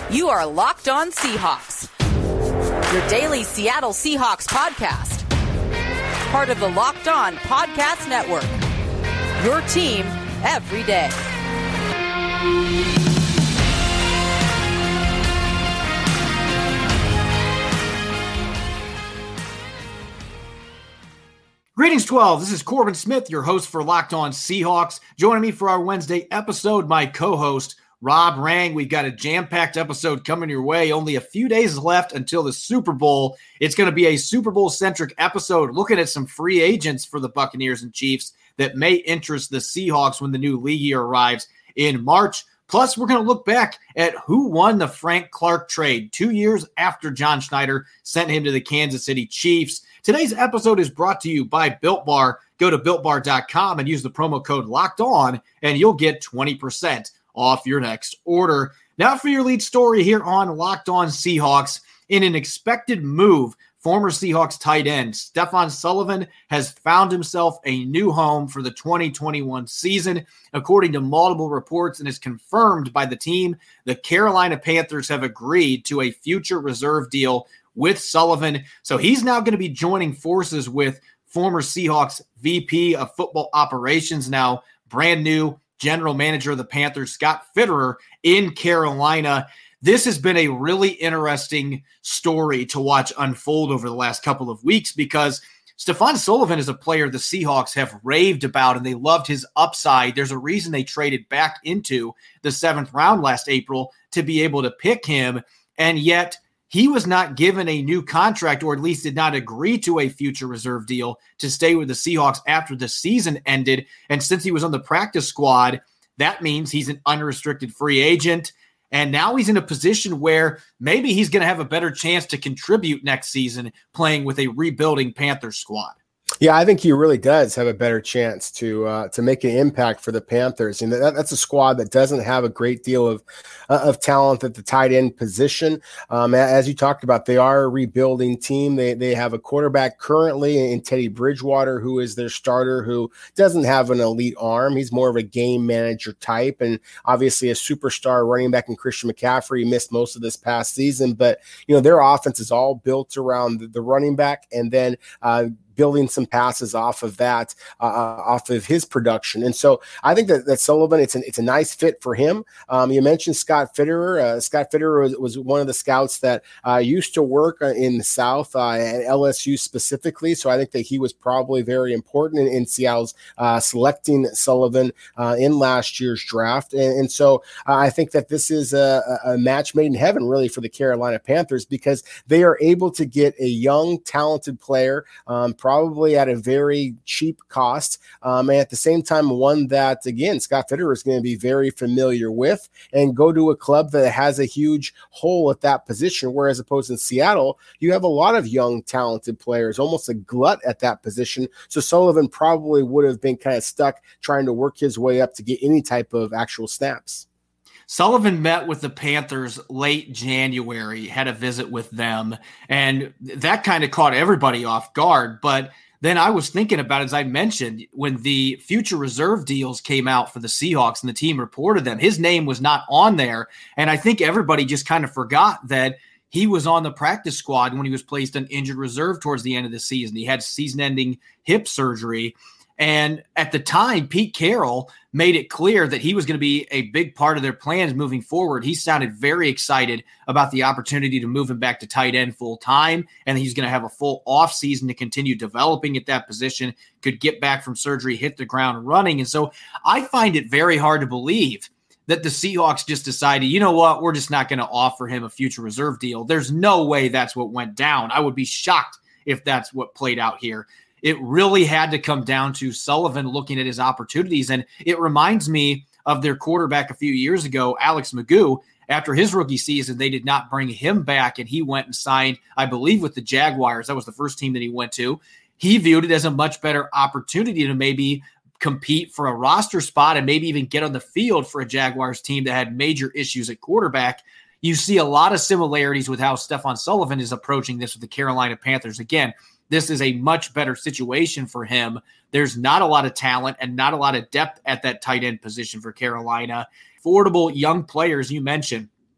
You are Locked On Seahawks, your daily Seattle Seahawks podcast. Part of the Locked On Podcast Network, your team every day. Greetings, 12. This is Corbin Smith, your host for Locked On Seahawks. Joining me for our Wednesday episode, my co-host, Rob Rang. We've got a jam-packed episode coming your way. Only a few days left until the Super Bowl. It's going to be a Super Bowl-centric episode looking at some free agents for the Buccaneers and Chiefs that may interest the Seahawks when the new league year arrives in March. Plus, we're going to look back at who won the Frank Clark trade 2 years after John Schneider sent him to the Kansas City Chiefs. Today's episode is brought to you by Built Bar. Go to BuiltBar.com and use the promo code LOCKEDON, and you'll get 20% off your next order. Now for your lead story here on Locked On Seahawks. In an expected move, former Seahawks tight end Stephen Sullivan has found himself a new home for the 2021 season. According to multiple reports and is confirmed by the team, the Carolina Panthers have agreed to a future reserve deal with Sullivan. So he's now going to be joining forces with former Seahawks VP of football operations, now brand new general manager of the Panthers, Scott Fitterer, in Carolina. This has been a really interesting story to watch unfold over the last couple of weeks because Stephen Sullivan is a player the Seahawks have raved about, and they loved his upside. There's a reason they traded back into the 7th round last April to be able to pick him, and yet he was not given a new contract, or at least did not agree to a future reserve deal to stay with the Seahawks after the season ended. And since he was on the practice squad, that means he's an unrestricted free agent. And now he's in a position where maybe he's going to have a better chance to contribute next season playing with a rebuilding Panthers squad. Yeah, I think he really does have a better chance to make an impact for the Panthers. And that's a squad that doesn't have a great deal of talent at the tight end position. As you talked about, they are a rebuilding team. They have a quarterback currently in Teddy Bridgewater, who is their starter, who doesn't have an elite arm. He's more of a game manager type, and obviously a superstar running back in Christian McCaffrey. He missed most of this past season, but their offense is all built around the running back, and then building some passes off of that, off of his production. And so I think that Sullivan, it's a nice fit for him. You mentioned Scott Fitterer. Scott Fitterer was one of the scouts that used to work in the South at LSU specifically. So I think that he was probably very important in Seattle's selecting Sullivan in last year's draft. And so I think that this is a match made in heaven, really, for the Carolina Panthers, because they are able to get a young, talented player, probably at a very cheap cost, and at the same time, one that, again, Scott Fitterer is going to be very familiar with, and go to a club that has a huge hole at that position, whereas opposed in Seattle, you have a lot of young, talented players, almost a glut at that position. So Sullivan probably would have been kind of stuck trying to work his way up to get any type of actual snaps. Sullivan met with the Panthers late January, had a visit with them, and that kind of caught everybody off guard. But then I was thinking about, as I mentioned, when the future reserve deals came out for the Seahawks and the team reported them, his name was not on there. And I think everybody just kind of forgot that he was on the practice squad when he was placed on injured reserve towards the end of the season. He had season-ending hip surgery. And at the time, Pete Carroll made it clear that he was going to be a big part of their plans moving forward. He sounded very excited about the opportunity to move him back to tight end full time, and he's going to have a full offseason to continue developing at that position, could get back from surgery, hit the ground running. And so I find it very hard to believe that the Seahawks just decided, you know what, we're just not going to offer him a future reserve deal. There's no way that's what went down. I would be shocked if that's what played out here. It really had to come down to Sullivan looking at his opportunities. And it reminds me of their quarterback a few years ago, Alex Magoo. After his rookie season, they did not bring him back, and he went and signed, I believe, with the Jaguars. That was the first team that he went to. He viewed it as a much better opportunity to maybe compete for a roster spot and maybe even get on the field for a Jaguars team that had major issues at quarterback. You see a lot of similarities with how Stephen Sullivan is approaching this with the Carolina Panthers. Again, this is a much better situation for him. There's not a lot of talent and not a lot of depth at that tight end position for Carolina. Affordable young players you mentioned.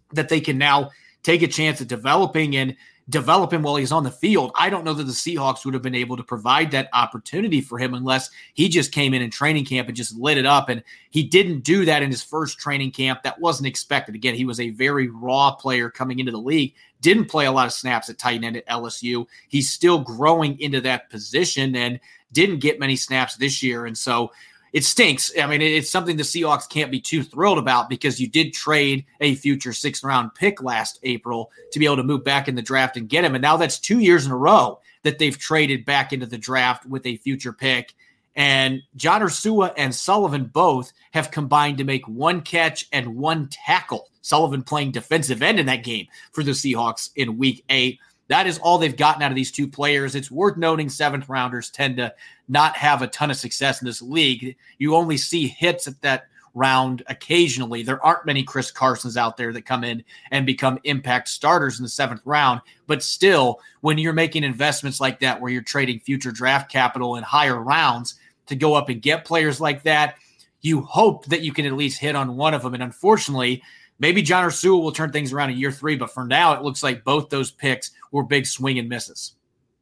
that they can now take a chance at developing and develop him while he's on the field. I don't know that the Seahawks would have been able to provide that opportunity for him unless he just came in training camp and just lit it up. And he didn't do that in his first training camp. That wasn't expected. Again, he was a very raw player coming into the league, didn't play a lot of snaps at tight end at LSU. He's still growing into that position and didn't get many snaps this year. And so it stinks. I mean, it's something the Seahawks can't be too thrilled about because you did trade a future 6th-round pick last April to be able to move back in the draft and get him. And now that's 2 years in a row that they've traded back into the draft with a future pick. And John Ursua and Sullivan both have combined to make 1 catch and 1 tackle. Sullivan playing defensive end in that game for the Seahawks in Week 8. That is all they've gotten out of these 2 players. It's worth noting 7th-rounders tend to not have a ton of success in this league. You only see hits at that round occasionally. There aren't many Chris Carsons out there that come in and become impact starters in the 7th round. But still, when you're making investments like that where you're trading future draft capital in higher rounds to go up and get players like that, you hope that you can at least hit on one of them. And unfortunately, maybe John Ursua will turn things around in year 3, but for now, it looks like both those picks were big swing and misses.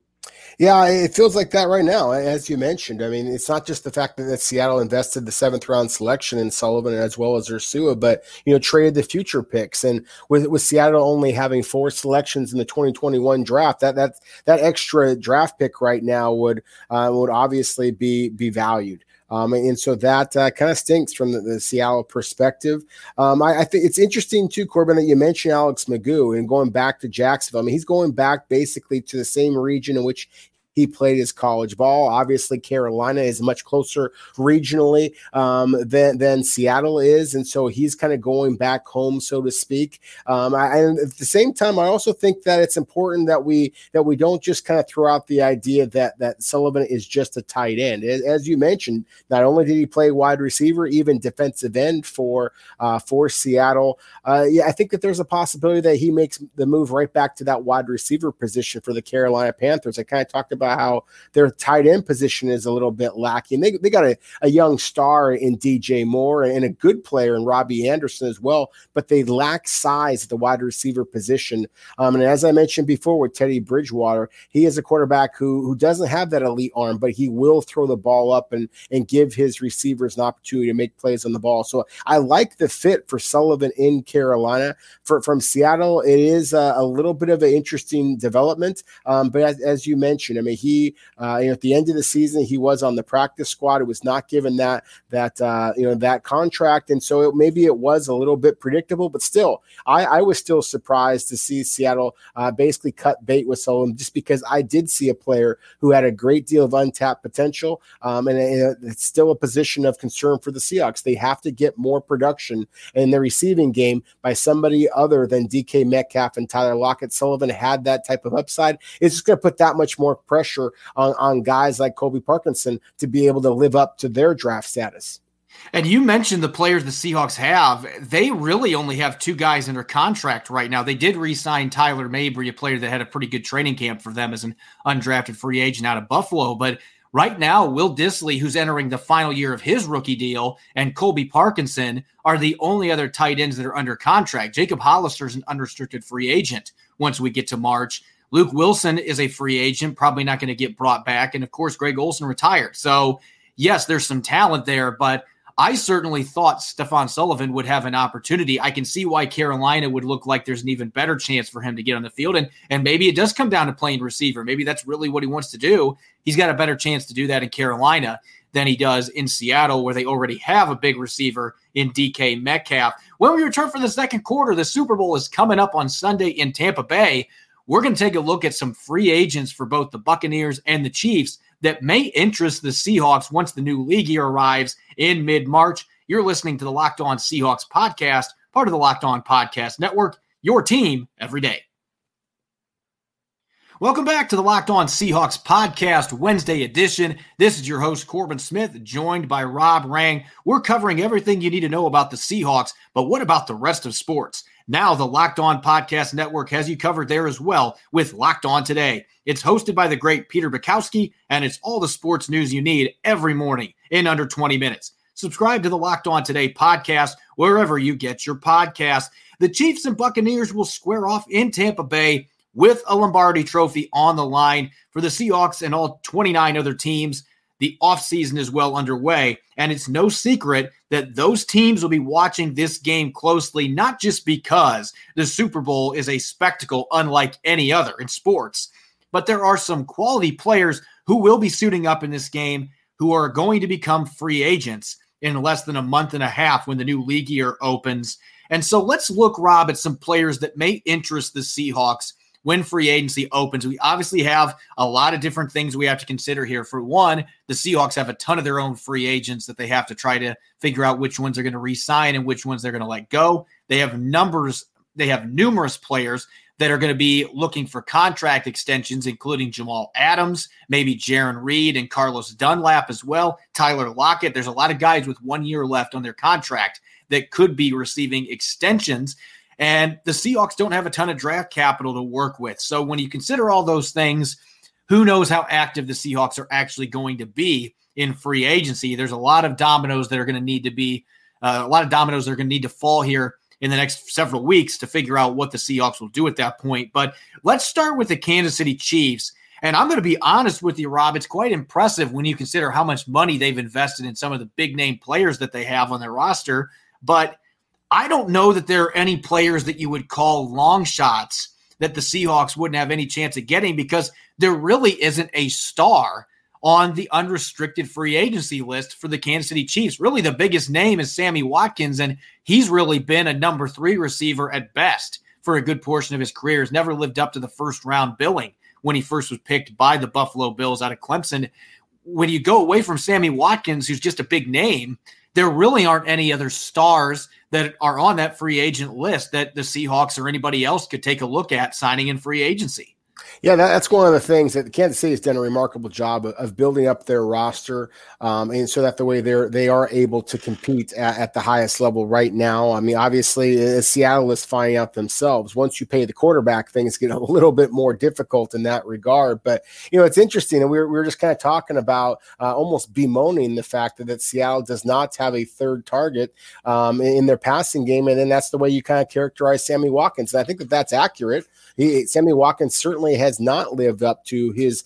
Yeah, it feels like that right now, as you mentioned. I mean, it's not just the fact that Seattle invested the 7th-round selection in Sullivan as well as Ursua, but, traded the future picks. And with Seattle only having 4 selections in the 2021 draft, that extra draft pick right now would obviously be valued. And so that kind of stinks from the Seattle perspective. I think it's interesting too, Corbin, that you mentioned Alex McGough and going back to Jacksonville. I mean, he's going back basically to the same region in which he played his college ball. Obviously, Carolina is much closer regionally than Seattle is, and so he's kind of going back home, so to speak. And at the same time, I also think that it's important that we don't just kind of throw out the idea that Sullivan is just a tight end. As you mentioned, not only did he play wide receiver, even defensive end for Seattle. I think that there's a possibility that he makes the move right back to that wide receiver position for the Carolina Panthers. I kind of talked about how their tight end position is a little bit lacking. They got a young star in DJ Moore and a good player in Robbie Anderson as well, but they lack size at the wide receiver position. And as I mentioned before with Teddy Bridgewater, he is a quarterback who doesn't have that elite arm, but he will throw the ball up and give his receivers an opportunity to make plays on the ball. So I like the fit for Sullivan in Carolina. From Seattle, it is a little bit of an interesting development. But as you mentioned, I mean, he, at the end of the season, he was on the practice squad. It was not given that contract, and so maybe it was a little bit predictable. But still, I was still surprised to see Seattle basically cut bait with Sullivan, just because I did see a player who had a great deal of untapped potential, and it's still a position of concern for the Seahawks. They have to get more production in the receiving game by somebody other than DK Metcalf and Tyler Lockett. Sullivan had that type of upside. It's just going to put that much more pressure on guys like Colby Parkinson to be able to live up to their draft status. And you mentioned the players the Seahawks have. They really only have 2 guys under contract right now. They did re-sign Tyler Mabry, a player that had a pretty good training camp for them as an undrafted free agent out of Buffalo. But right now, Will Dissly, who's entering the final year of his rookie deal, and Colby Parkinson are the only other tight ends that are under contract. Jacob Hollister's an unrestricted free agent once we get to March. Luke Wilson is a free agent, probably not going to get brought back. And, of course, Greg Olsen retired. So, yes, there's some talent there, but I certainly thought Stephon Sullivan would have an opportunity. I can see why Carolina would look like there's an even better chance for him to get on the field. And maybe it does come down to playing receiver. Maybe that's really what he wants to do. He's got a better chance to do that in Carolina than he does in Seattle, where they already have a big receiver in DK Metcalf. When we return for the second quarter, the Super Bowl is coming up on Sunday in Tampa Bay. We're going to take a look at some free agents for both the Buccaneers and the Chiefs that may interest the Seahawks once the new league year arrives in mid-March. You're listening to the Locked On Seahawks podcast, part of the Locked On Podcast Network, your team every day. Welcome back to the Locked On Seahawks podcast, Wednesday edition. This is your host, Corbin Smith, joined by Rob Rang. We're covering everything you need to know about the Seahawks, but what about the rest of sports? Now the Locked On Podcast Network has you covered there as well with Locked On Today. It's hosted by the great Peter Bukowski, and it's all the sports news you need every morning in under 20 minutes. Subscribe to the Locked On Today podcast wherever you get your podcast. the Chiefs and Buccaneers will square off in Tampa Bay with a Lombardi trophy on the line. For the Seahawks and all 29 other teams, the offseason is well underway, and it's no secret that those teams will be watching this game closely, not just because the Super Bowl is a spectacle unlike any other in sports, but there are some quality players who will be suiting up in this game who are going to become free agents in less than a month and a half when the new league year opens. And so let's look, Rob, at some players that may interest the Seahawks when free agency opens. We obviously have a lot of different things we have to consider here. For one, the Seahawks have a ton of their own free agents that they have to try to figure out which ones they're going to re-sign and which ones they're going to let go. They have numerous players that are going to be looking for contract extensions, including Jamal Adams, maybe Jaron Reed and Carlos Dunlap as well, Tyler Lockett. There's a lot of guys with 1 year left on their contract that could be receiving extensions. And the Seahawks don't have a ton of draft capital to work with. So when you consider all those things, who knows how active the Seahawks are actually going to be in free agency. There's a lot of dominoes that are going to need to be to fall here in the next several weeks to figure out what the Seahawks will do at that point. But let's start with the Kansas City Chiefs. And I'm going to be honest with you, Rob, it's quite impressive when you consider how much money they've invested in some of the big name players that they have on their roster. But I don't know that there are any players that you would call long shots that the Seahawks wouldn't have any chance of getting, because there really isn't a star on the unrestricted free agency list for the Kansas City Chiefs. Really, the biggest name is Sammy Watkins, and he's really been a number 3 receiver at best for a good portion of his career. He's never lived up to the first-round billing when he first was picked by the Buffalo Bills out of Clemson. When you go away from Sammy Watkins, who's just a big name, there really aren't any other stars that are on that free agent list that the Seahawks or anybody else could take a look at signing in free agency. Yeah, that's one of the things that Kansas City has done a remarkable job of building up their roster, and so that the way they are able to compete at the highest level right now. I mean, obviously, Seattle is finding out themselves. Once you pay the quarterback, things get a little bit more difficult in that regard. But, it's interesting, and we were just kind of talking about almost bemoaning the fact that Seattle does not have a third target in their passing game, and then that's the way you kind of characterize Sammy Watkins. And I think that's accurate. Sammy Watkins certainly has not lived up to his,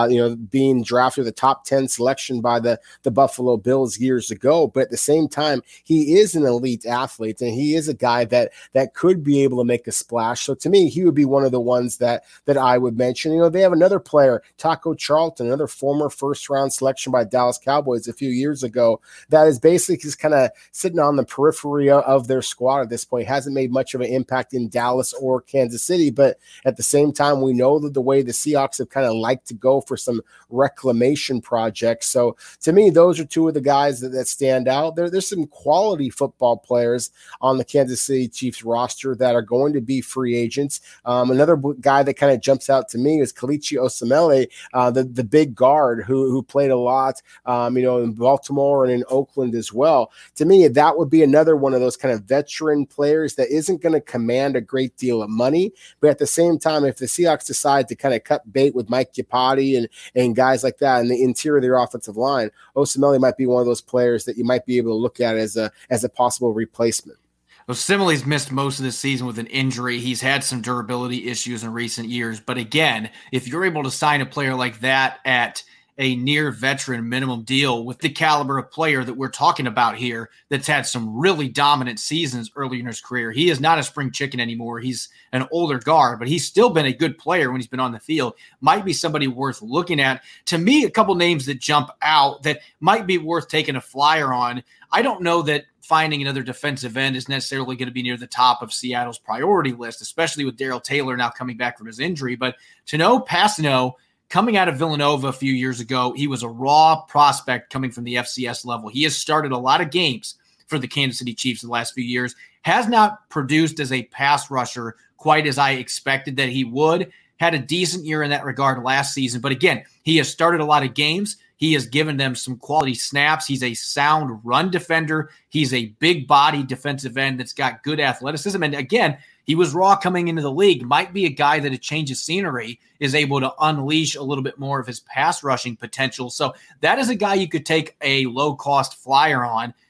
being drafted the top 10 selection by the Buffalo Bills years ago. But at the same time, he is an elite athlete, and he is a guy that could be able to make a splash. So to me, he would be one of the ones that I would mention. They have another player, Taco Charlton, another former first-round selection by Dallas Cowboys a few years ago, that is basically just kind of sitting on the periphery of their squad at this point. Hasn't made much of an impact in Dallas or Kansas City, but at the same time, we know that the way the Seahawks have kind of liked to go for some reclamation projects. So to me, those are two of the guys that stand out. There's some quality football players on the Kansas City Chiefs roster that are going to be free agents. Another guy that kind of jumps out to me is Kelechi Osemele, the big guard who played a lot, in Baltimore and in Oakland as well. To me, that would be another one of those kind of veteran players that isn't going to command a great deal of money, but at the same time, if the Seahawks decide to kind of cut bait with Mike Iupati and guys like that in the interior of their offensive line, Osemele might be one of those players that you might be able to look at as a possible replacement. Osemele's missed most of the season with an injury. He's had some durability issues in recent years. But again, if you're able to sign a player like that at a near veteran minimum deal with the caliber of player that we're talking about here, that's had some really dominant seasons early in his career. He is not a spring chicken anymore. He's an older guard, but he's still been a good player when he's been on the field. Might be somebody worth looking at. To me, a couple names that jump out that might be worth taking a flyer on. I don't know that finding another defensive end is necessarily going to be near the top of Seattle's priority list, especially with Darrell Taylor now coming back from his injury. But Tanoh Kpassagnon, coming out of Villanova a few years ago, he was a raw prospect coming from the FCS level. He has started a lot of games for the Kansas City Chiefs in the last few years, has not produced as a pass rusher quite as I expected that he would. Had a decent year in that regard last season. But again, he has started a lot of games. He has given them some quality snaps. He's a sound run defender. He's a big body defensive end that's got good athleticism. And again, he was raw coming into the league. Might be a guy that a change of scenery is able to unleash a little bit more of his pass rushing potential. So that is a guy you could take a low-cost flyer on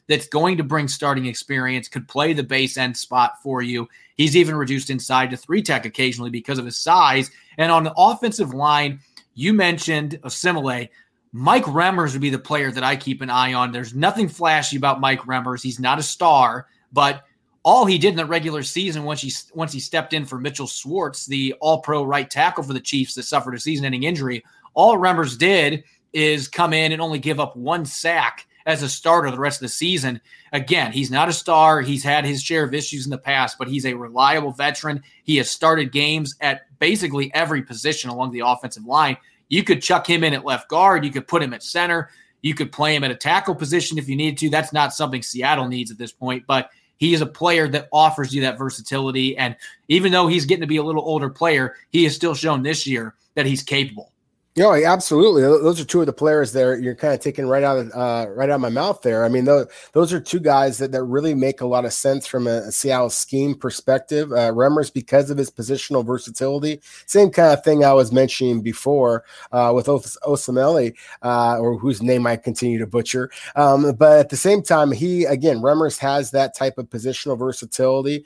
that's going to bring starting experience, could play the base end spot for you. He's even reduced inside to 3-tech occasionally because of his size. And on the offensive line, you mentioned Osemele. Mike Remmers would be the player that I keep an eye on. There's nothing flashy about Mike Remmers. He's not a star, but all he did in the regular season once he stepped in for Mitchell Schwartz, the all-pro right tackle for the Chiefs that suffered a season-ending injury, all Remmers did is come in and only give up 1 sack as a starter the rest of the season. Again, he's not a star. He's had his share of issues in the past, but he's a reliable veteran. He has started games at basically every position along the offensive line. You could chuck him in at left guard. You could put him at center. You could play him at a tackle position if you needed to. That's not something Seattle needs at this point, but he is a player that offers you that versatility. And even though he's getting to be a little older player, he has still shown this year that he's capable. No, absolutely. Those are two of the players there you're kind of taking right out of my mouth there. I mean, those are two guys that really make a lot of sense from a Seattle scheme perspective. Remmers, because of his positional versatility, same kind of thing I was mentioning before with Osemele, or whose name I continue to butcher. But at the same time, Remmers has that type of positional versatility.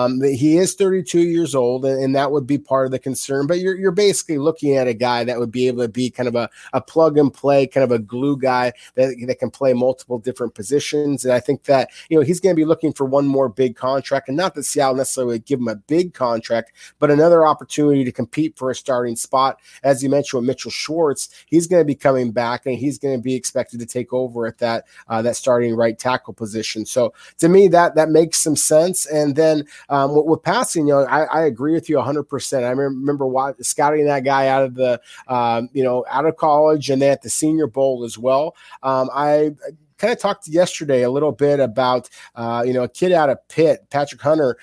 He is 32 years old, and that would be part of the concern. But you're basically looking at a guy that would be able to be kind of a plug and play, kind of a glue guy that can play multiple different positions. And I think that, he's going to be looking for one more big contract, and not that Seattle necessarily would give him a big contract, but another opportunity to compete for a starting spot. As you mentioned with Mitchell Schwartz, he's going to be coming back and he's going to be expected to take over at that starting right tackle position. So to me, that makes some sense. And then with passing, I agree with you 100%. I remember scouting that guy out of the out of college and then at the Senior Bowl as well. I kind of talked yesterday a little bit about, a kid out of Pitt, Patrick Jones,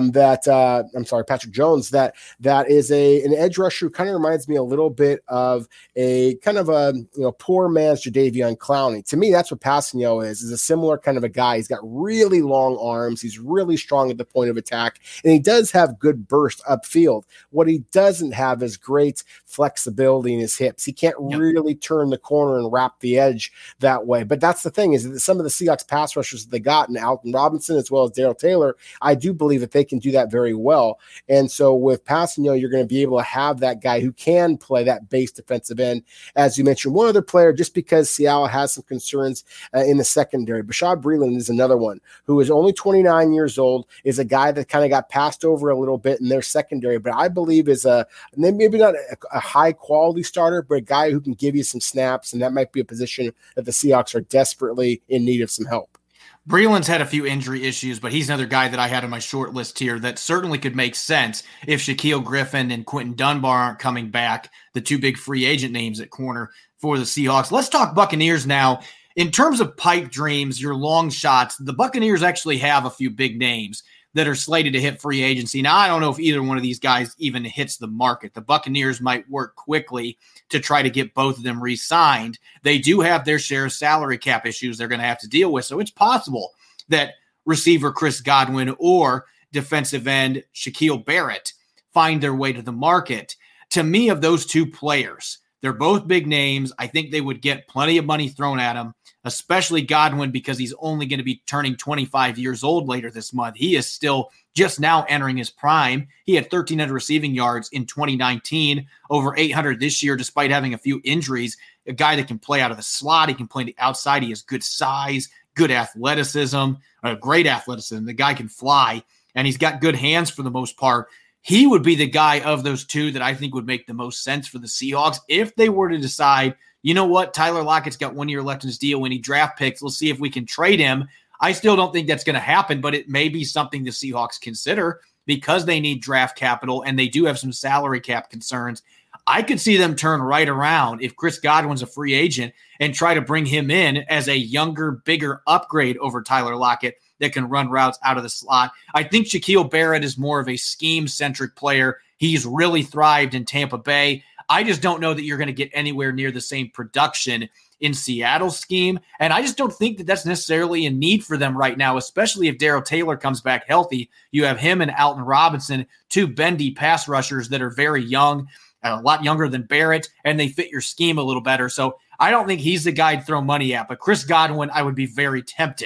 that is an edge rusher who kind of reminds me a little bit of a kind of a, poor man's Jadeveon Clowney. To me, that's what Passanio is a similar kind of a guy. He's got really long arms. He's really strong at the point of attack, and he does have good burst upfield. What he doesn't have is great flexibility in his hips. He can't really turn the corner and wrap the edge that way. But that's the thing, is that some of the Seahawks pass rushers that they got in Alton Robinson as well as Darrell Taylor, I do believe that they can do that very well. And so with Passanio, you're going to be able to have that guy who can play that base defensive end. As you mentioned, one other player, just because Seattle has some concerns in the secondary, Bashaud Breeland is another one who is only 29 years old, is a guy that kind of got passed over a little bit in their secondary, but I believe is maybe not a high quality starter, but a guy who can give you some snaps, and that might be a position that the Seahawks are desperately in need of some help. Breeland's had a few injury issues, but he's another guy that I had on my short list here that certainly could make sense if Shaquille Griffin and Quentin Dunbar aren't coming back, the two big free agent names at corner for the Seahawks. Let's talk Buccaneers now. In terms of pipe dreams, your long shots, the Buccaneers actually have a few big names that are slated to hit free agency. Now, I don't know if either one of these guys even hits the market. The Buccaneers might work quickly to try to get both of them re-signed. They do have their share of salary cap issues they're going to have to deal with. So it's possible that receiver Chris Godwin or defensive end Shaquille Barrett find their way to the market. To me, of those two players, they're both big names. I think they would get plenty of money thrown at them, especially Godwin, because he's only going to be turning 25 years old later this month. He is still just now entering his prime. He had 1,300 receiving yards in 2019, over 800 this year, despite having a few injuries. A guy that can play out of the slot. He can play on the outside. He has good size, good athleticism, great athleticism. The guy can fly, and he's got good hands for the most part. He would be the guy of those two that I think would make the most sense for the Seahawks if they were to decide, you know what, Tyler Lockett's got 1 year left in his deal. We need draft picks. Let's see if we can trade him. I still don't think that's going to happen, but it may be something the Seahawks consider because they need draft capital and they do have some salary cap concerns. I could see them turn right around if Chris Godwin's a free agent and try to bring him in as a younger, bigger upgrade over Tyler Lockett that can run routes out of the slot. I think Shaquille Barrett is more of a scheme-centric player. He's really thrived in Tampa Bay. I just don't know that you're going to get anywhere near the same production in Seattle's scheme. And I just don't think that that's necessarily a need for them right now, especially if Darrell Taylor comes back healthy. You have him and Alton Robinson, two bendy pass rushers that are very young, a lot younger than Barrett, and they fit your scheme a little better. So I don't think he's the guy to throw money at. But Chris Godwin, I would be very tempted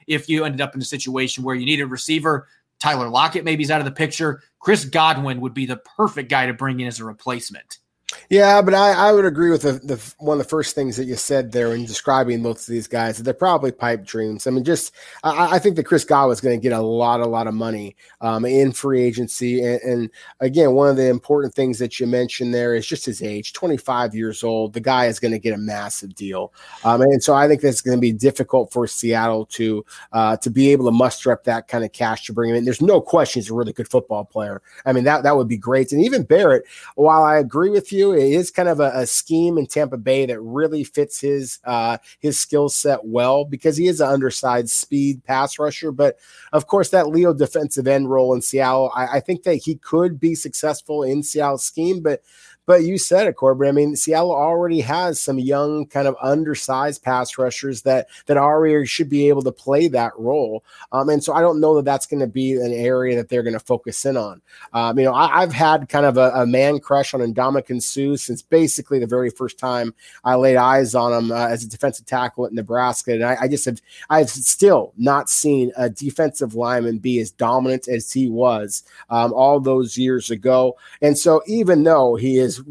if you ended up in a situation where you need a receiver. Tyler Lockett maybe is out of the picture. Chris Godwin would be the perfect guy to bring in as a replacement. Yeah, but I would agree with the one of the first things that you said there in describing both of these guys, that they're probably pipe dreams. I mean, I think that Chris Godwin is going to get a lot of money in free agency. And again, one of the important things that you mentioned there is just his age, 25 years old. The guy is going to get a massive deal. And so I think that's going to be difficult for Seattle to be able to muster up that kind of cash to bring him in. There's no question he's a really good football player. I mean, that would be great. And even Barrett, while I agree with you, it is kind of a scheme in Tampa Bay that really fits his skill set well, because he is an undersized speed pass rusher. But of course, that Leo defensive end role in Seattle, I think that he could be successful in Seattle's scheme. But you said it, Corbin. I mean, Seattle already has some young, kind of undersized pass rushers that already should be able to play that role. And so I don't know that that's going to be an area that they're going to focus in on. I've had kind of a man crush on Ndamukong Suh since basically the very first time I laid eyes on him as a defensive tackle at Nebraska. And I've still not seen a defensive lineman be as dominant as he was all those years ago. And so even though he is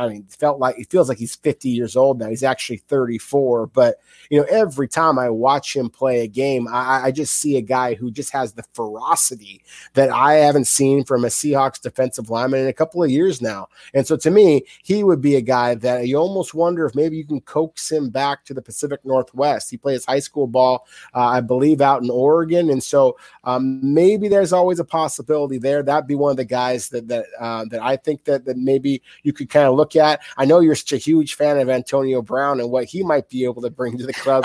it feels like he's 50 years old now. He's actually 34. But, every time I watch him play a game, I just see a guy who just has the ferocity that I haven't seen from a Seahawks defensive lineman in a couple of years now. And so to me, he would be a guy that you almost wonder if maybe you can coax him back to the Pacific Northwest. He plays high school ball, I believe, out in Oregon. And so maybe there's always a possibility there. That'd be one of the guys that I think that maybe you could kind of look at. I know you're such a huge fan of Antonio Brown and what he might be able to bring to the club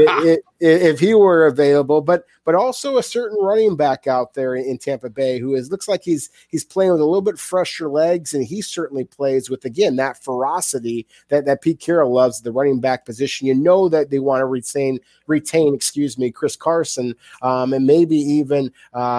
if he were available, but also a certain running back out there in Tampa Bay who looks like he's playing with a little bit fresher legs, and he certainly plays with, again, that ferocity that Pete Carroll loves, the running back position. That they want to retain Chris Carson, and maybe even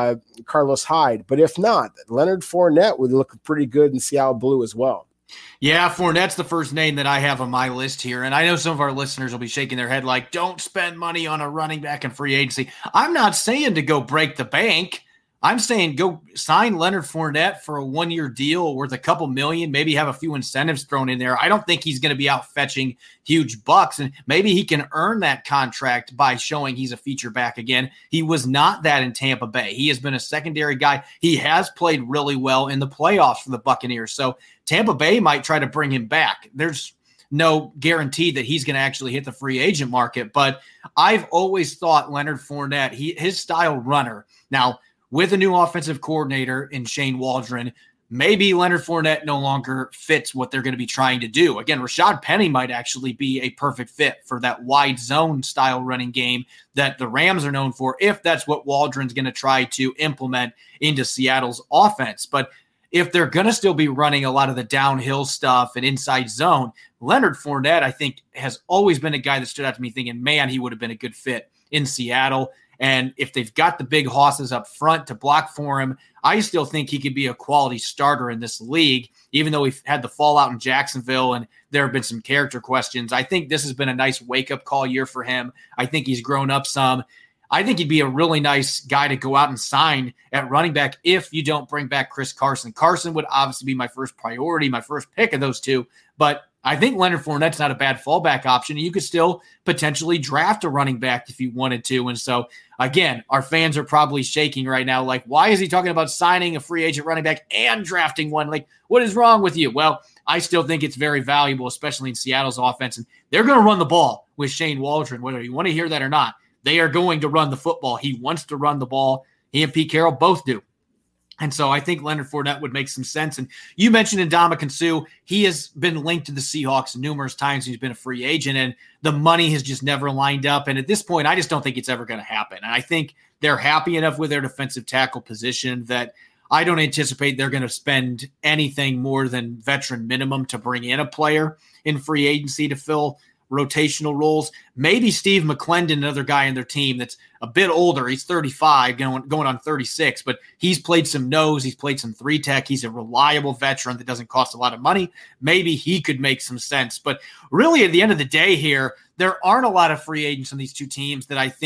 Carlos Hyde. But if not, Leonard Fournette would look pretty good in Seattle blue as well. Yeah, Fournette's the first name that I have on my list here. And I know some of our listeners will be shaking their head like, don't spend money on a running back in free agency. I'm not saying to go break the bank. I'm saying go sign Leonard Fournette for a 1-year deal worth a couple million, maybe have a few incentives thrown in there. I don't think he's going to be out fetching huge bucks, and maybe he can earn that contract by showing he's a feature back again. He was not that in Tampa Bay. He has been a secondary guy. He has played really well in the playoffs for the Buccaneers. So Tampa Bay might try to bring him back. There's no guarantee that he's going to actually hit the free agent market, but I've always thought Leonard Fournette, his style runner. Now, with a new offensive coordinator in Shane Waldron, maybe Leonard Fournette no longer fits what they're going to be trying to do. Again, Rashad Penny might actually be a perfect fit for that wide zone style running game that the Rams are known for, if that's what Waldron's going to try to implement into Seattle's offense. But if they're going to still be running a lot of the downhill stuff and inside zone, Leonard Fournette, I think, has always been a guy that stood out to me thinking, man, he would have been a good fit in Seattle. And if they've got the big hosses up front to block for him, I still think he could be a quality starter in this league, even though we've had the fallout in Jacksonville and there have been some character questions. I think this has been a nice wake-up call year for him. I think he's grown up some. I think he'd be a really nice guy to go out and sign at running back if you don't bring back Chris Carson. Carson would obviously be my first priority, my first pick of those two, but I think Leonard Fournette's not a bad fallback option. You could still potentially draft a running back if you wanted to. And so, again, our fans are probably shaking right now. Like, why is he talking about signing a free agent running back and drafting one? Like, what is wrong with you? Well, I still think it's very valuable, especially in Seattle's offense. And they're going to run the ball with Shane Waldron, whether you want to hear that or not. They are going to run the football. He wants to run the ball. He and Pete Carroll both do. And so I think Leonard Fournette would make some sense. And you mentioned Ndamukong Suh. He has been linked to the Seahawks numerous times. He's been a free agent, and the money has just never lined up. And at this point, I just don't think it's ever going to happen. And I think they're happy enough with their defensive tackle position that I don't anticipate they're going to spend anything more than veteran minimum to bring in a player in free agency to fill rotational roles. Maybe Steve McClendon, another guy in their team that's a bit older. He's 35, going on 36, but he's played some nose. He's played some 3-tech. He's a reliable veteran that doesn't cost a lot of money. Maybe he could make some sense. But really, at the end of the day here, there aren't a lot of free agents on these two teams that I think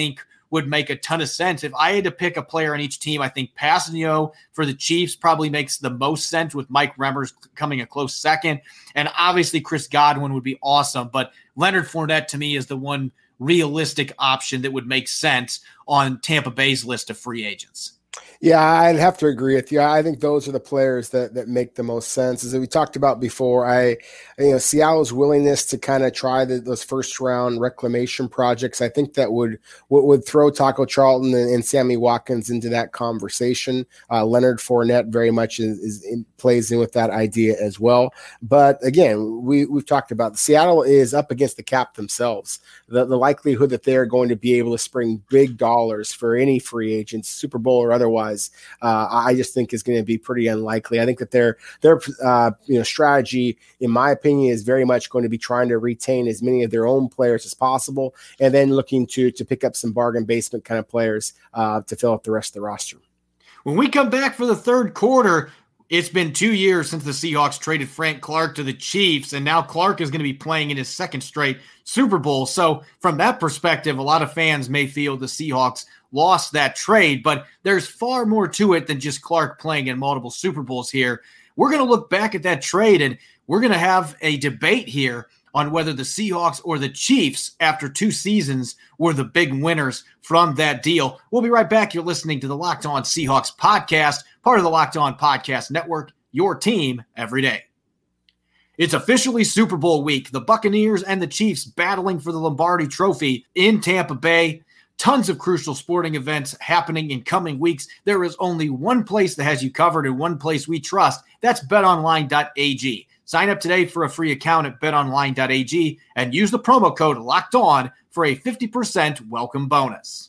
would make a ton of sense. If I had to pick a player on each team, I think Passanio for the Chiefs probably makes the most sense, with Mike Remmers coming a close second. And obviously Chris Godwin would be awesome, but Leonard Fournette to me is the one realistic option that would make sense on Tampa Bay's list of free agents. Yeah, I'd have to agree with you. I think those are the players that make the most sense. As we talked about before, Seattle's willingness to kind of try those first round reclamation projects, I think that would throw Taco Charlton and Sammy Watkins into that conversation. Leonard Fournette very much plays in with that idea as well. But again, we've talked about Seattle is up against the cap themselves. The likelihood that they're going to be able to spring big dollars for any free agents, Super Bowl or otherwise, I just think is going to be pretty unlikely. I think that their strategy, in my opinion, is very much going to be trying to retain as many of their own players as possible, and then looking to pick up some bargain basement kind of players to fill up the rest of the roster. When we come back for the third quarter, it's been 2 years since the Seahawks traded Frank Clark to the Chiefs, and now Clark is going to be playing in his second straight Super Bowl. So from that perspective, a lot of fans may feel the Seahawks lost that trade, but there's far more to it than just Clark playing in multiple Super Bowls here. We're going to look back at that trade, and we're going to have a debate here on whether the Seahawks or the Chiefs, after 2 seasons, were the big winners from that deal. We'll be right back. You're listening to the Locked On Seahawks podcast, part of the Locked On Podcast Network, your team every day. It's officially Super Bowl week. The Buccaneers and the Chiefs battling for the Lombardi Trophy in Tampa Bay. Tons of crucial sporting events happening in coming weeks. There is only one place that has you covered and one place we trust. That's betonline.ag. Sign up today for a free account at betonline.ag and use the promo code LOCKEDON for a 50% welcome bonus.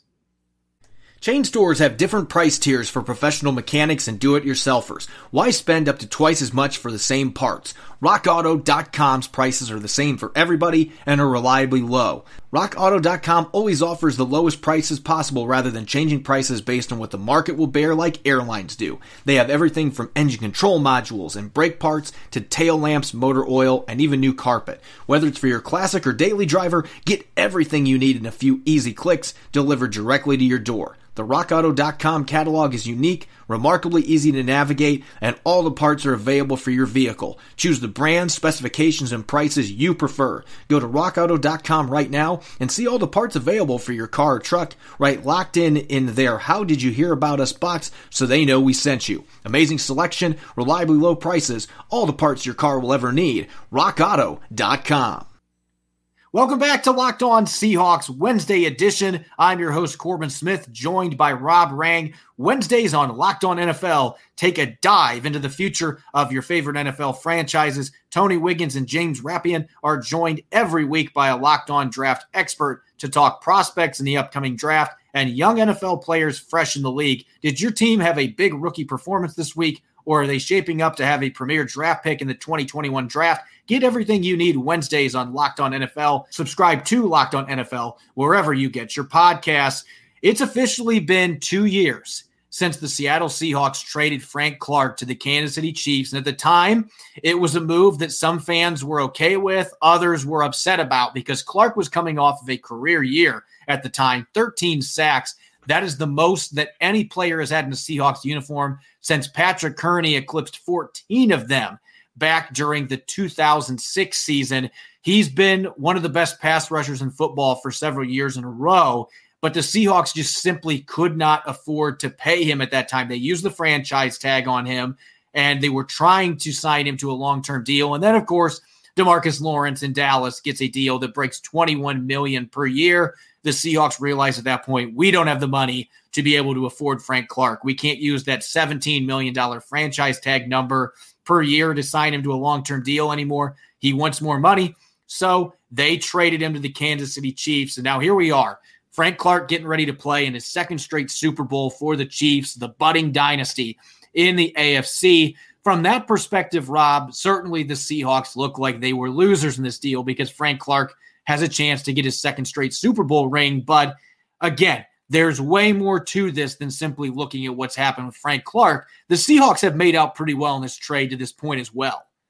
Chain stores have different price tiers for professional mechanics and do-it-yourselfers. Why spend up to twice as much for the same parts? RockAuto.com's prices are the same for everybody and are reliably low. RockAuto.com always offers the lowest prices possible rather than changing prices based on what the market will bear like airlines do. They have everything from engine control modules and brake parts to tail lamps, motor oil, and even new carpet. Whether it's for your classic or daily driver, get everything you need in a few easy clicks delivered directly to your door. The RockAuto.com catalog is unique, remarkably easy to navigate, and all the parts are available for your vehicle. Choose the brands, specifications, and prices you prefer. Go to RockAuto.com right now and see all the parts available for your car or truck. Right, locked in their How Did You Hear About Us box so they know we sent you. Amazing selection, reliably low prices, all the parts your car will ever need. RockAuto.com. Welcome back to Locked On Seahawks Wednesday edition. I'm your host, Corbin Smith, joined by Rob Rang. Wednesdays on Locked On NFL take a dive into the future of your favorite NFL franchises. Tony Wiggins and James Rappian are joined every week by a Locked On draft expert to talk prospects in the upcoming draft and young NFL players fresh in the league. Did your team have a big rookie performance this week, or are they shaping up to have a premier draft pick in the 2021 draft? Get everything you need Wednesdays on Locked On NFL. Subscribe to Locked On NFL wherever you get your podcasts. It's officially been 2 years since the Seattle Seahawks traded Frank Clark to the Kansas City Chiefs. And at the time, it was a move that some fans were okay with, others were upset about, because Clark was coming off of a career year at the time, 13 sacks. That is the most that any player has had in a Seahawks uniform since Patrick Kearney eclipsed 14 of them back during the 2006 season. He's been one of the best pass rushers in football for several years in a row, but the Seahawks just simply could not afford to pay him at that time. They used the franchise tag on him, and they were trying to sign him to a long-term deal. And then, of course, DeMarcus Lawrence in Dallas gets a deal that breaks $21 million per year. The Seahawks realized at that point, we don't have the money to be able to afford Frank Clark. We can't use that $17 million franchise tag number per year to sign him to a long-term deal anymore. He wants more money. So they traded him to the Kansas City Chiefs. And now here we are. Frank Clark getting ready to play in his second straight Super Bowl for the Chiefs, the budding dynasty in the AFC. From that perspective, Rob, certainly the Seahawks look like they were losers in this deal because Frank Clark has a chance to get his second straight Super Bowl ring. But again, there's way more to this than simply looking at what's happened with Frank Clark. The Seahawks have made out pretty well in this trade to this point as well.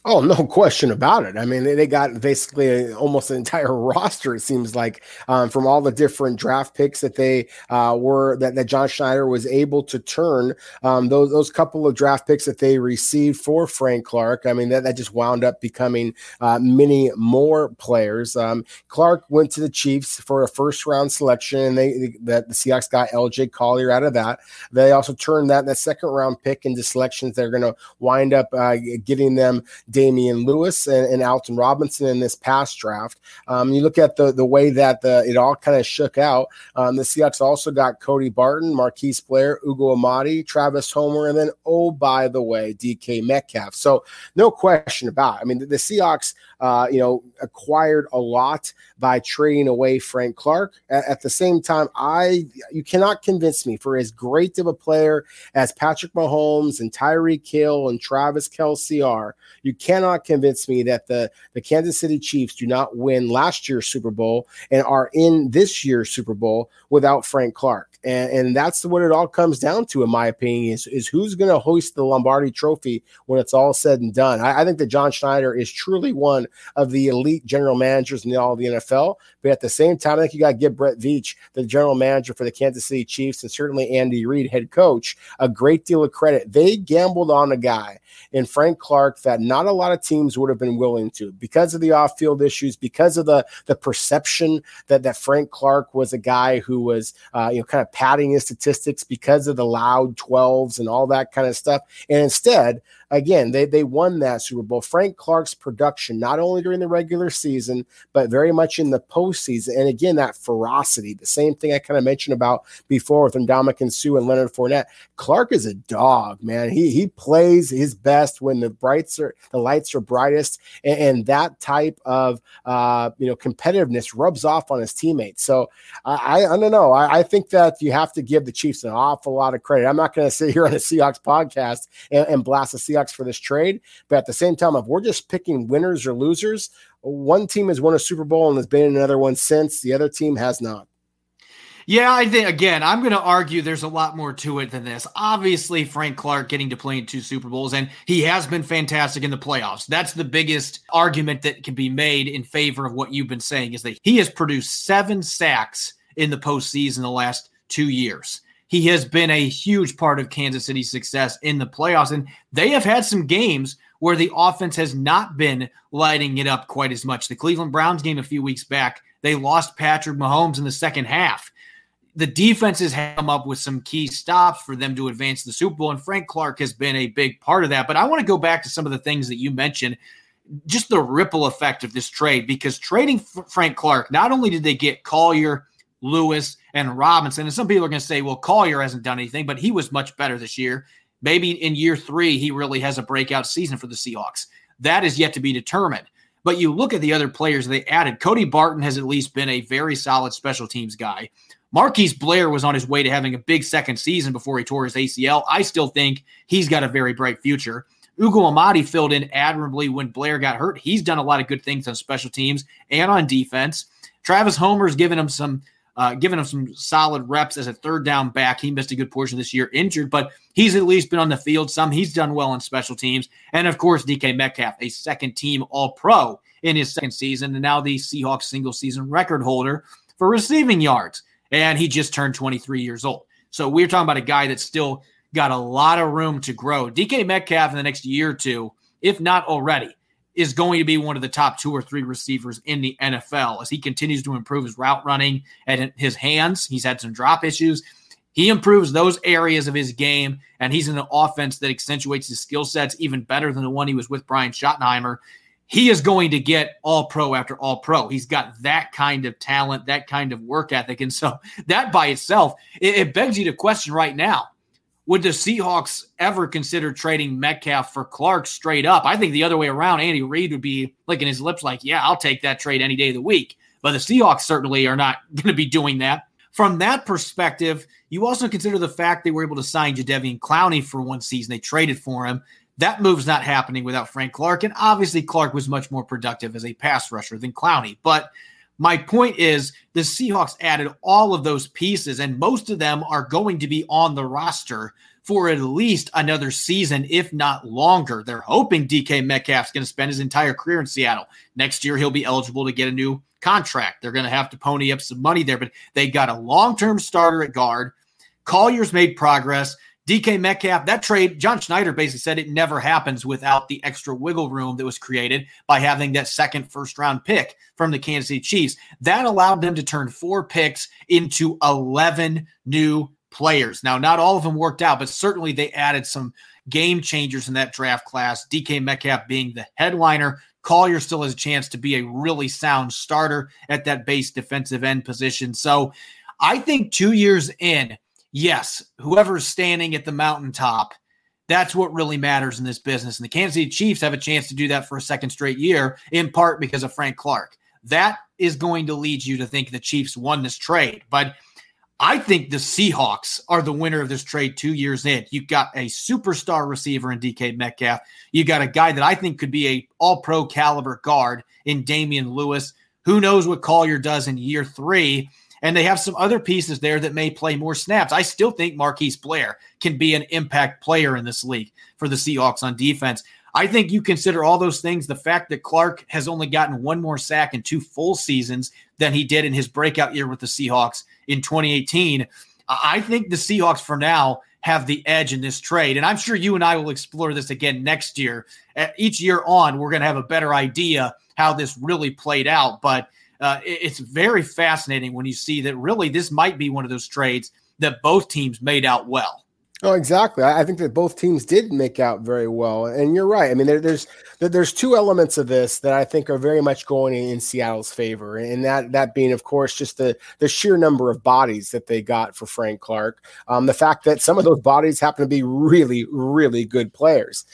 Oh, no question about it. I mean, they got basically almost an entire roster, it seems like, from all the different draft picks that they that John Schneider was able to turn. Those couple of draft picks that they received for Frank Clark, I mean, that just wound up becoming many more players. Clark went to the Chiefs for a first-round selection, and the Seahawks got LJ Collier out of that. They also turned that second-round pick into selections that are going to wind up getting them Damian Lewis and Alton Robinson in this past draft. You look at the way that it all kind of shook out. The Seahawks also got Cody Barton, Marquise Blair, Ugo Amadi, Travis Homer, and then, oh, by the way, DK Metcalf. So no question about it. I mean, the Seahawks, acquired a lot by trading away Frank Clark. At the same time, you cannot convince me, for as great of a player as Patrick Mahomes and Tyreek Hill and Travis Kelce are, you cannot convince me that the Kansas City Chiefs do not win last year's Super Bowl and are in this year's Super Bowl without Frank Clark. And that's what it all comes down to, in my opinion, is who's going to hoist the Lombardi Trophy when it's all said and done. I think that John Schneider is truly one of the elite general managers in all of the NFL. But at the same time, I think you got to give Brett Veach, the general manager for the Kansas City Chiefs, and certainly Andy Reid, head coach, a great deal of credit. They gambled on a guy in Frank Clark that not a lot of teams would have been willing to, because of the off-field issues, because of the perception that Frank Clark was a guy who was kind of padding his statistics because of the loud 12s and all that kind of stuff. And instead, again, they won that Super Bowl. Frank Clark's production, not only during the regular season, but very much in the postseason. And again, that ferocity, the same thing I kind of mentioned about before with Ndamukong Suh and Leonard Fournette. Clark is a dog, man. He plays his best when the lights are brightest, and that type of competitiveness rubs off on his teammates. So I don't know. I think that you have to give the Chiefs an awful lot of credit. I'm not going to sit here on a Seahawks podcast and blast the Seahawks for this trade, but at the same time, if we're just picking winners or losers, one team has won a Super Bowl and has been in another one since. The other team has not. Yeah, I think, again, I'm going to argue there's a lot more to it than this. Obviously, Frank Clark getting to play in 2 Super Bowls, and he has been fantastic in the playoffs. That's the biggest argument that can be made in favor of what you've been saying, is that he has produced 7 sacks in the postseason the last 2 years. He has been a huge part of Kansas City's success in the playoffs, and they have had some games where the offense has not been lighting it up quite as much. The Cleveland Browns game a few weeks back, they lost Patrick Mahomes in the second half. The defenses have come up with some key stops for them to advance the Super Bowl, and Frank Clark has been a big part of that. But I want to go back to some of the things that you mentioned, just the ripple effect of this trade, because trading Frank Clark, not only did they get Collier, Lewis, and Robinson, and some people are going to say, well, Collier hasn't done anything, but he was much better this year. Maybe in year 3, he really has a breakout season for the Seahawks. That is yet to be determined. But you look at the other players they added. Cody Barton has at least been a very solid special teams guy. Marquise Blair was on his way to having a big second season before he tore his ACL. I still think he's got a very bright future. Ugo Amadi filled in admirably when Blair got hurt. He's done a lot of good things on special teams and on defense. Travis Homer's given him some solid reps as a third down back. He missed a good portion this year injured, but he's at least been on the field some. He's done well on special teams. And, of course, DK Metcalf, a second-team All-Pro in his second season, and now the Seahawks single-season record holder for receiving yards. And he just turned 23 years old. So we're talking about a guy that's still got a lot of room to grow. DK Metcalf in the next year or two, if not already, is going to be one of the top 2 or 3 receivers in the NFL as he continues to improve his route running and his hands. He's had some drop issues. He improves those areas of his game, and he's in an offense that accentuates his skill sets even better than the one he was with Brian Schottenheimer. He is going to get all-pro after all-pro. He's got that kind of talent, that kind of work ethic. And so that by itself, it begs you to question right now, would the Seahawks ever consider trading Metcalf for Clark straight up? I think the other way around, Andy Reid would be licking his lips like, yeah, I'll take that trade any day of the week. But the Seahawks certainly are not going to be doing that. From that perspective, you also consider the fact they were able to sign Jadeveon Clowney for one season. They traded for him. That move's not happening without Frank Clark. And obviously Clark was much more productive as a pass rusher than Clowney. But my point is the Seahawks added all of those pieces, and most of them are going to be on the roster for at least another season, if not longer. They're hoping DK Metcalf's going to spend his entire career in Seattle. Next year, he'll be eligible to get a new contract. They're going to have to pony up some money there, but they got a long-term starter at guard. Collier's made progress. DK Metcalf, that trade, John Schneider basically said it never happens without the extra wiggle room that was created by having that second first-round pick from the Kansas City Chiefs. That allowed them to turn 4 picks into 11 new players. Now, not all of them worked out, but certainly they added some game changers in that draft class, DK Metcalf being the headliner. Collier still has a chance to be a really sound starter at that base defensive end position. So I think 2 years in, yes, whoever's standing at the mountaintop, that's what really matters in this business. And the Kansas City Chiefs have a chance to do that for a second straight year, in part because of Frank Clark. That is going to lead you to think the Chiefs won this trade. But I think the Seahawks are the winner of this trade 2 years in. You've got a superstar receiver in DK Metcalf. You got a guy that I think could be a all-pro caliber guard in Damian Lewis. Who knows what Collier does in year 3? And they have some other pieces there that may play more snaps. I still think Marquise Blair can be an impact player in this league for the Seahawks on defense. I think you consider all those things, the fact that Clark has only gotten 1 more sack in 2 full seasons than he did in his breakout year with the Seahawks in 2018. I think the Seahawks for now have the edge in this trade. And I'm sure you and I will explore this again next year. Each year on, we're going to have a better idea how this really played out. But it's very fascinating when you see that really this might be one of those trades that both teams made out well. Oh, exactly. I think that both teams did make out very well. And you're right. I mean, there's 2 elements of this that I think are very much going in Seattle's favor. And that being, of course, just the sheer number of bodies that they got for Frank Clark. The fact that some of those bodies happen to be really, really good players.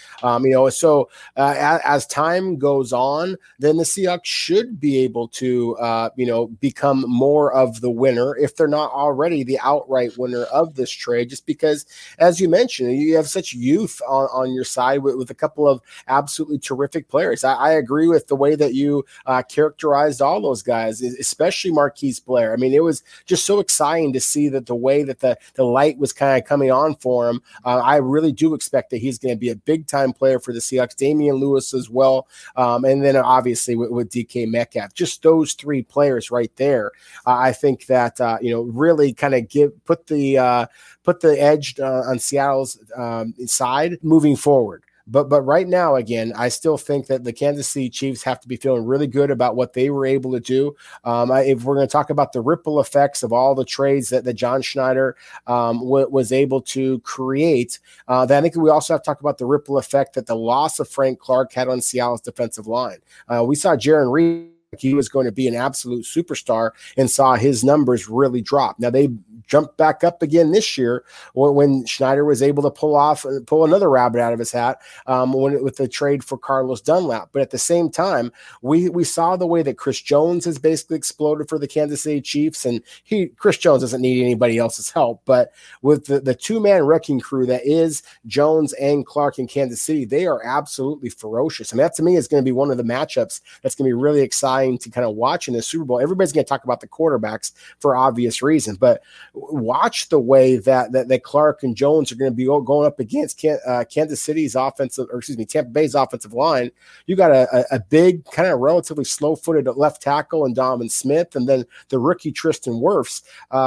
So as time goes on, then the Seahawks should be able to, become more of the winner, if they're not already the outright winner of this trade, just because, as you mentioned, you have such youth on your side with a couple of absolutely terrific players. I agree with the way that you characterized all those guys, especially Marquise Blair. I mean, it was just so exciting to see that the way that the light was kind of coming on for him. I really do expect that he's going to be a big-time player for the Seahawks. Damian Lewis as well. And then obviously with DK Metcalf. Just those 3 players right there, I think that, really kind of put the edge on Seattle's side moving forward. But right now, again, I still think that the Kansas City Chiefs have to be feeling really good about what they were able to do. If we're going to talk about the ripple effects of all the trades that John Schneider was able to create, then I think we also have to talk about the ripple effect that the loss of Frank Clark had on Seattle's defensive line. We saw Jarran Reed. He was going to be an absolute superstar and saw his numbers really drop. Now they jumped back up again this year when Schneider was able to pull another rabbit out of his hat with the trade for Carlos Dunlap. But at the same time, we saw the way that Chris Jones has basically exploded for the Kansas City Chiefs, and Chris Jones doesn't need anybody else's help. But with the 2-man wrecking crew that is Jones and Clark in Kansas City, they are absolutely ferocious. And that to me is going to be one of the matchups that's going to be really exciting to kind of watch in the Super Bowl. Everybody's going to talk about the quarterbacks for obvious reasons, but watch the way that Clark and Jones are going to be going up against Kansas City's Tampa Bay's offensive line. You got a big, kind of relatively slow-footed left tackle in Donovan Smith, and then the rookie Tristan Wirfs.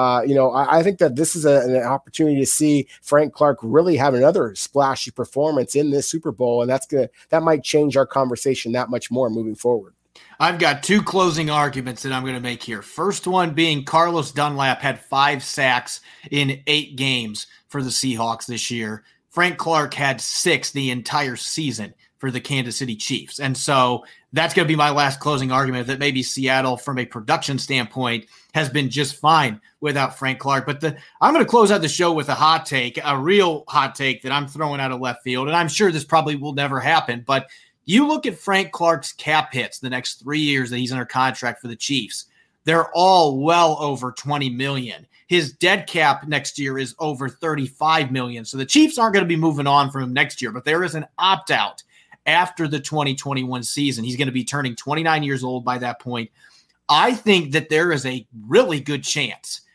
I think that this is an opportunity to see Frank Clark really have another splashy performance in this Super Bowl, and that might change our conversation that much more moving forward. I've got 2 closing arguments that I'm going to make here. First one being Carlos Dunlap had 5 sacks in 8 games for the Seahawks this year. Frank Clark had 6 the entire season for the Kansas City Chiefs. And so that's going to be my last closing argument, that maybe Seattle, from a production standpoint, has been just fine without Frank Clark. But I'm going to close out the show with a hot take, a real hot take that I'm throwing out of left field. And I'm sure this probably will never happen, but you look at Frank Clark's cap hits the next 3 years that he's under contract for the Chiefs. They're all well over $20 million. His dead cap next year is over $35 million. So the Chiefs aren't going to be moving on from him next year, but there is an opt-out after the 2021 season. He's going to be turning 29 years old by that point. I think that there is a really good chance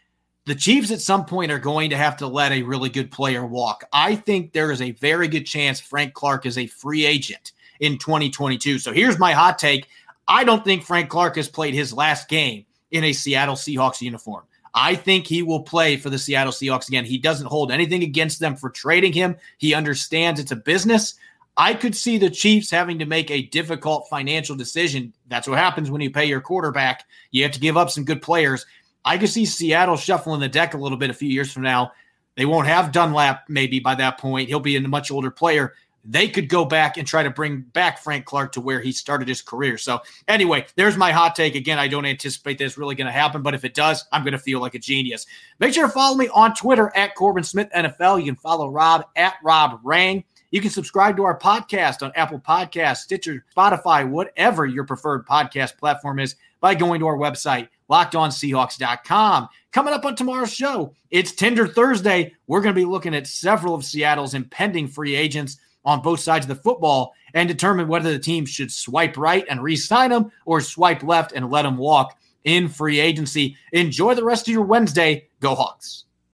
the Chiefs at some point are going to have to let a really good player walk. I think there is a very good chance Frank Clark is a free agent in 2022. So here's my hot take. I don't think Frank Clark has played his last game in a Seattle Seahawks uniform. I think he will play for the Seattle Seahawks again. He doesn't hold anything against them for trading him. He understands it's a business. I could see the Chiefs having to make a difficult financial decision. That's what happens when you pay your quarterback. You have to give up some good players. I could see Seattle shuffling the deck a little bit a few years from now. They won't have Dunlap maybe by that point. He'll be a much older player. They could go back and try to bring back Frank Clark to where he started his career. So anyway, there's my hot take. Again, I don't anticipate this really going to happen, but if it does, I'm going to feel like a genius. Make sure to follow me on Twitter at Corbin Smith NFL. You can follow Rob at Rob Rang. You can subscribe to our podcast on Apple Podcasts, Stitcher, Spotify, whatever your preferred podcast platform is, by going to our website, LockedOnSeahawks.com. Coming up on tomorrow's show, it's Tender Thursday. We're going to be looking at several of Seattle's impending free agents on both sides of the football and determine whether the team should swipe right and re-sign them or swipe left and let them walk in free agency. Enjoy the rest of your Wednesday. Go Hawks.